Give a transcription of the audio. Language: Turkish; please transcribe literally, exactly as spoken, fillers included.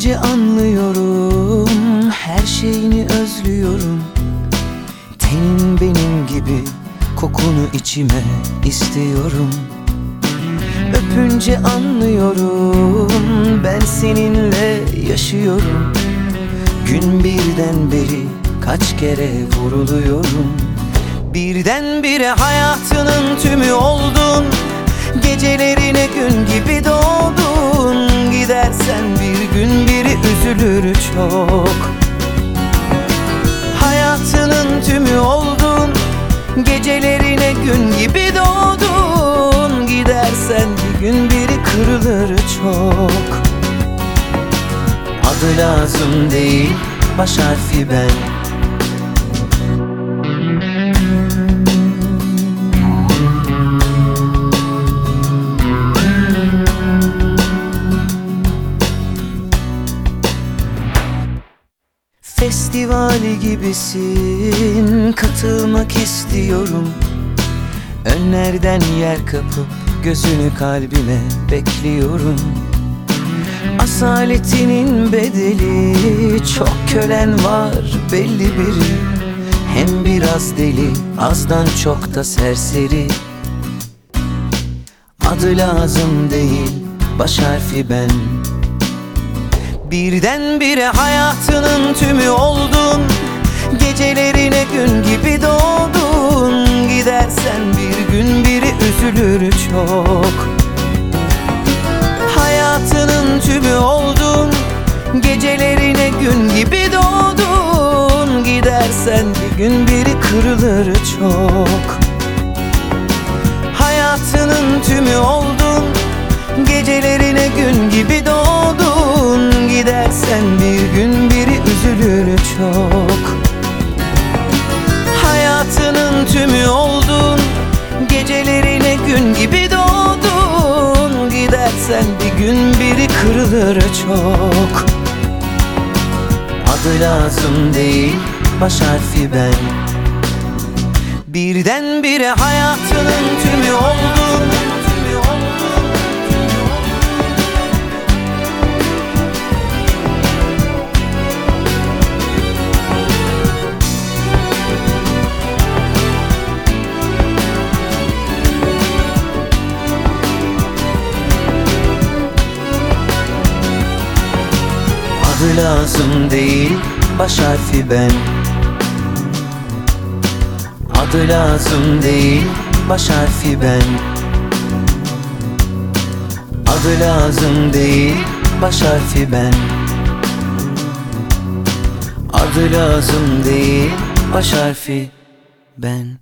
Öpünce anlıyorum, her şeyini özlüyorum. Tenin benim gibi, kokunu içime istiyorum. Öpünce anlıyorum, ben seninle yaşıyorum. Gün birden beri kaç kere vuruluyorum. Birdenbire hayatının tümü oldun, gecelerine gün gibi doğdun. Gidersen bir gün biri üzülür çok. Hayatının tümü oldun, gecelerine gün gibi doğdun. Gidersen bir gün biri kırılır çok. Adı lazım değil, baş harfi ben. Festivali gibisin, katılmak istiyorum. Önlerden yer kapıp gözünü kalbime bekliyorum. Asaletinin bedeli, çok kölen var belli biri. Hem biraz deli, azdan çok da serseri. Adı lazım değil, baş harfi ben. Birdenbire hayatının tümü oldun, gecelerine gün gibi doğdun. Gidersen bir gün biri üzülür çok. Hayatının tümü oldun, gecelerine gün gibi doğdun. Gidersen bir gün biri kırılır çok. Hayatının tümü oldun, gecelerine gün gibi doğdun. Gidersen bir gün biri üzülür çok. Hayatının tümü oldun, gecelerine gün gibi doğdun. Gidersen bir gün biri kırılır çok. Adı lazım değil, baş harfi ben. Birdenbire hayatının tümü oldun. Adı lazım değil, baş harfi ben. Adı lazım değil, baş harfi ben. Adı lazım değil, baş harfi ben. Adı lazım değil, baş harfi ben.